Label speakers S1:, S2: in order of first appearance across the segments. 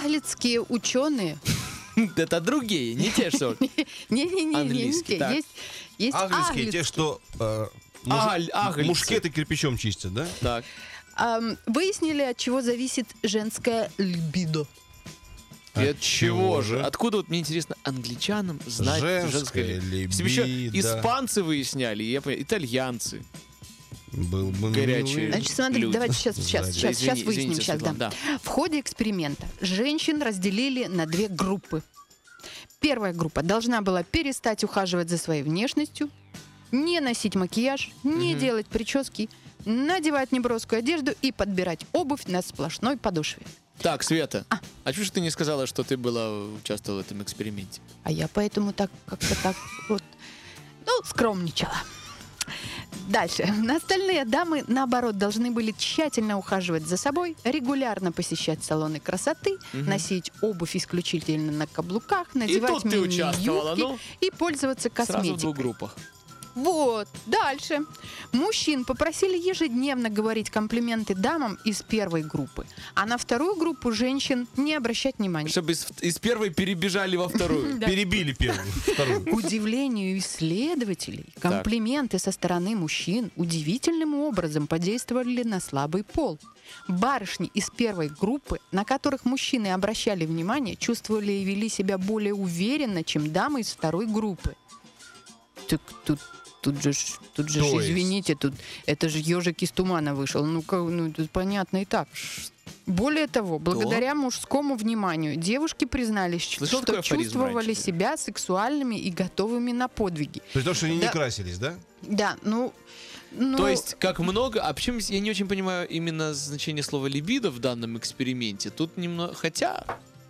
S1: Аглицкие ученые.
S2: Это другие, не те, что
S1: Не-не-не,
S2: английские. Так.
S1: есть
S3: Аглицкие, те, что
S2: Аглицы.
S3: мушкеты кирпичом чистят, да?
S2: Так.
S1: Выяснили, от чего зависит женское либидо.
S2: И от чего же? Откуда, вот мне интересно, англичанам знать
S3: Женское
S2: Если бы еще
S3: либидо.
S2: испанцы выясняли, я понимаю, итальянцы.
S3: Был бы
S2: Горячие.
S3: милый.
S1: Значит, смотрите,
S2: люди.
S1: давайте сейчас
S2: Извини,
S1: выясним.
S2: извините,
S1: Сейчас,
S2: Светлана,
S1: да.
S2: да.
S1: В ходе эксперимента женщин разделили на две группы. Первая группа должна была перестать ухаживать за своей внешностью, не носить макияж, не делать прически, надевать неброскую одежду и подбирать обувь на сплошной подошве.
S2: Так, Света, а чего ж ты не сказала, что ты участвовала в этом эксперименте?
S1: А я поэтому как-то так вот, скромничала. Дальше. Остальные дамы, наоборот, должны были тщательно ухаживать за собой, регулярно посещать салоны красоты, носить обувь исключительно на каблуках, надевать
S2: тут ты участвовала,
S1: мини-юбки и пользоваться
S2: Сразу в
S1: косметикой.
S2: двух группах.
S1: Вот, дальше. Мужчин попросили ежедневно говорить комплименты дамам из первой группы, а на вторую группу женщин не обращать внимания.
S2: Чтобы из первой перебежали во вторую.
S1: Да.
S3: Перебили первую, вторую.
S1: К удивлению исследователей, комплименты со стороны мужчин удивительным образом подействовали на слабый пол. Барышни из первой группы, на которых мужчины обращали внимание, чувствовали и вели себя более уверенно, чем дамы из второй группы. Так тут же,
S3: То есть?
S1: извините, это же ежик из тумана вышел. Тут понятно и так. Более того, благодаря мужскому вниманию девушки признались,
S2: Слышал
S1: что
S2: такой афоризм
S1: чувствовали
S2: раньше?
S1: себя сексуальными и готовыми на подвиги.
S3: При том, что они не
S1: Да.
S3: красились, да?
S1: Да,
S2: То есть, как много... А почему я не очень понимаю именно значение слова «либидо» в данном эксперименте? Тут немного... Хотя...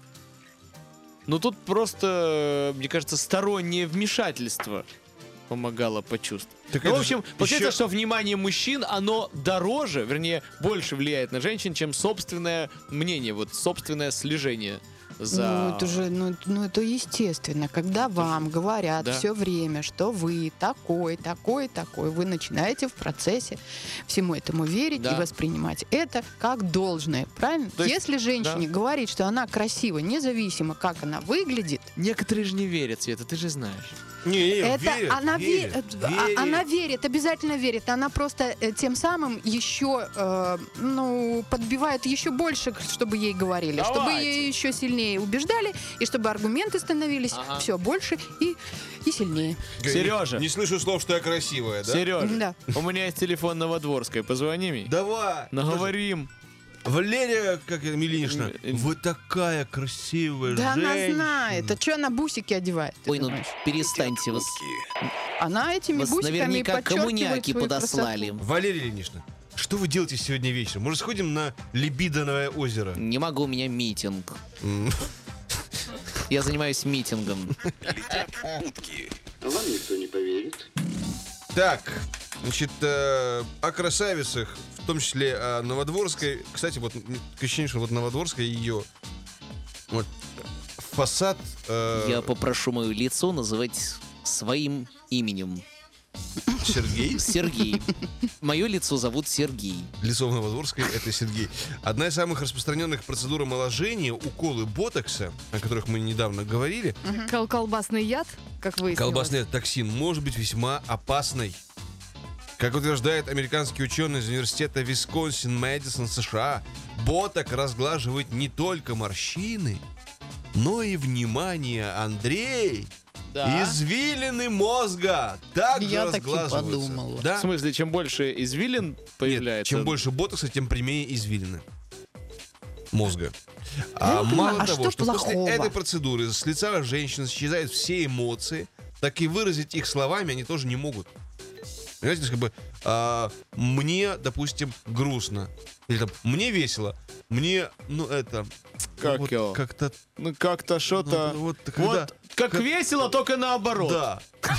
S2: Ну, тут просто, мне кажется, стороннее вмешательство помогало почувствовать.
S3: Так
S2: Ну, в
S3: это
S2: общем,
S3: же
S2: получается,
S3: еще-
S2: что внимание мужчин, оно дороже, вернее, больше влияет на женщин, чем собственное мнение, вот собственное слежение за...
S1: это же, это естественно. Когда вам говорят
S2: Да.
S1: все время, что вы такой, вы начинаете в процессе всему этому верить
S2: Да.
S1: и воспринимать это как должное, правильно?
S2: То есть,
S1: Если женщине говорить, что она красива, независимо, как она выглядит,
S2: Некоторые же не верят, Света, ты же знаешь.
S3: Не,
S1: это
S3: верит,
S1: она
S3: верит, верит.
S1: она верит, обязательно верит. Она просто тем самым еще подбивает еще больше, чтобы ей говорили, чтобы
S2: Давайте.
S1: ее еще сильнее убеждали, и чтобы аргументы становились
S2: Ага.
S1: все больше и сильнее.
S2: Сережа.
S3: Не слышу слов, что я красивая, да?
S2: Сережа,
S1: Да.
S2: у меня есть телефон Новодворской, позвони мне.
S3: Давай.
S2: Наговорим.
S3: Валерия, как Милинична, вы такая красивая
S1: Да
S3: женщина.
S1: она знает. А что она бусики одевает? ты
S4: Ой, ну
S1: думаешь?
S4: перестаньте вас.
S1: Она этими
S4: Вас
S1: бусиками
S4: наверняка
S1: подчеркивает
S4: коммуняки
S1: свою
S4: подослали.
S1: красоту.
S3: Валерия Ильинична, что вы делаете сегодня вечером? Может, сходим на Либидоновое озеро?
S4: Не могу, у меня митинг. Я занимаюсь митингом.
S5: Вам никто не поверит.
S3: Так, значит, о красавицах, в том числе о Новодворской. Кстати, вот, ощущение, что вот Новодворская ее вот, фасад...
S4: Я попрошу мое лицо называть своим именем.
S3: Сергей?
S4: Сергей. Мое лицо зовут Сергей.
S3: Лицо в Новодворской — это Сергей. Одна из самых распространенных процедур омоложения — уколы ботокса, о которых мы недавно говорили.
S6: Колбасный яд, как выяснилось.
S3: Колбасный токсин может быть весьма опасной. Как утверждает американский ученый из университета Висконсин-Мэдисон, США, боток разглаживает не только морщины, но и, внимание, Андрей,
S2: Да.
S3: извилины мозга также
S1: Я так и
S3: разглаживаются.
S1: подумала.
S3: Да?
S2: В смысле, чем больше извилин
S3: Нет,
S2: появляется...
S3: чем больше ботокса, тем прямее извилины мозга.
S1: Я не понимаю,
S3: Мало
S1: а
S3: того,
S1: что
S3: что после
S1: плохого?
S3: этой процедуры с лица женщин исчезают все эмоции, так и выразить их словами они тоже не могут. Понимаете, как бы мне, допустим, грустно. Или там, мне весело. Мне,
S2: Как
S3: вот
S2: его?
S3: как-то...
S2: Ну, как-то что-то...
S3: Ну, вот
S2: Вот,
S3: когда-
S2: как весело, только наоборот.
S3: Да.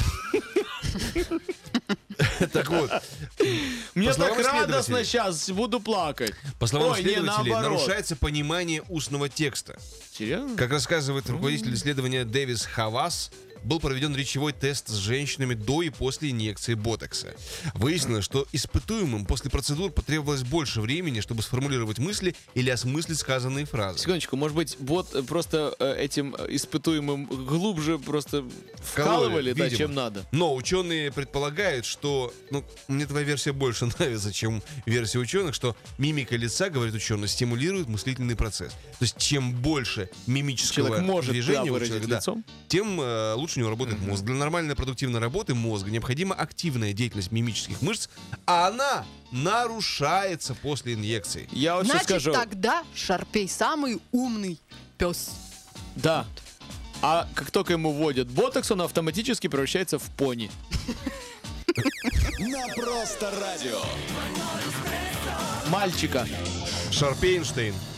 S3: Так вот,
S2: Мне
S3: По словам
S2: так радостно
S3: исследователей.
S2: сейчас, буду плакать.
S3: по словам
S2: Ой, не,
S3: исследователей,
S2: наоборот.
S3: нарушается понимание устного текста.
S2: Серьезно?
S3: Как рассказывает руководитель исследования Дэвис Хавас, был проведен речевой тест с женщинами до и после инъекции ботокса. Выяснилось, что испытуемым после процедур потребовалось больше времени, чтобы сформулировать мысли или осмыслить сказанные фразы.
S2: Секундочку, может быть, бот просто этим испытуемым глубже просто вкалывали, да,
S3: видимо.
S2: чем надо.
S3: Но ученые предполагают, что... Ну, мне твоя версия больше нравится, чем версия ученых, что мимика лица, говорит ученый, стимулирует мыслительный процесс. То есть, чем больше мимического
S2: Человек может
S3: движения у
S2: выразить
S3: человека, да,
S2: лицом.
S3: тем лучше у него работает мозг. Для нормальной продуктивной работы мозга необходима активная деятельность мимических мышц, а она нарушается после инъекции.
S2: Я вот
S1: Значит,
S2: что скажу.
S1: тогда Шарпей самый умный пес.
S2: Да. А как только ему вводят ботокс, он автоматически превращается в пони.
S5: На Просто радио.
S2: Мальчика.
S3: Шарпейнштейн.